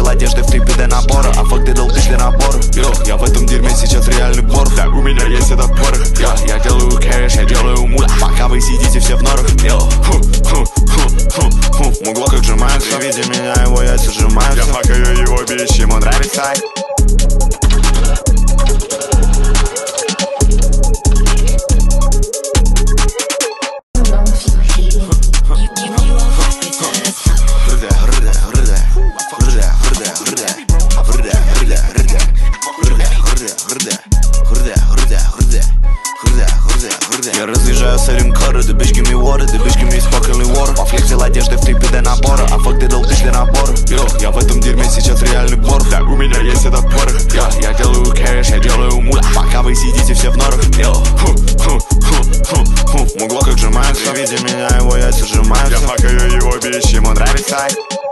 флексил одежды в 3 до набора, а факты дал тысячи набора. Я в этом дерьме сейчас реальный бор. Да, у меня есть этот порох. Я делаю кэш, я делаю мут, пока вы сидите все в норах. Мугло как сжимается, при виде меня его яйца сжимаются. Я факаю его бич, ему нравится. Я разъезжаю с этим кора, the bitch give me water, the bitch give me sparkling water. Пофлексил одежды в 3 до набора, а факты дал тысячи набора. Я в этом дерьме сейчас реальный бор. Да, у меня есть этот порох. Я делаю кэш, я делаю мут, пока вы сидите все в норах. Мугло как сжимается, при виде меня его яйца сжимаются. Я факаю его бич, ему нравится.